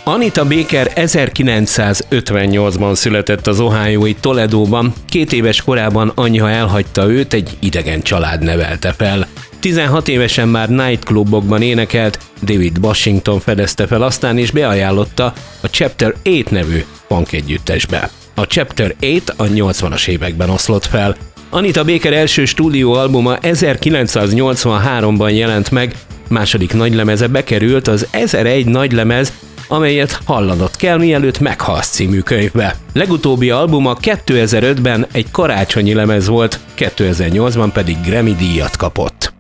Anita Baker 1958-ban született az ohiói Toledóban, 2 éves korában anyja elhagyta őt, egy idegen család nevelte fel. 16 évesen már nightclubokban énekelt, David Washington fedezte fel aztán és beajánlotta a Chapter 8 nevű punk együttesbe. A Chapter 8 a 80-as években oszlott fel. Anita Baker első stúdióalbuma 1983-ban jelent meg, második nagylemeze bekerült az 1001 nagylemez, amelyet hallanod kell, mielőtt meghalsz című könyvbe. Legutóbbi albuma 2005-ben egy karácsonyi lemez volt, 2008-ban pedig Grammy díjat kapott.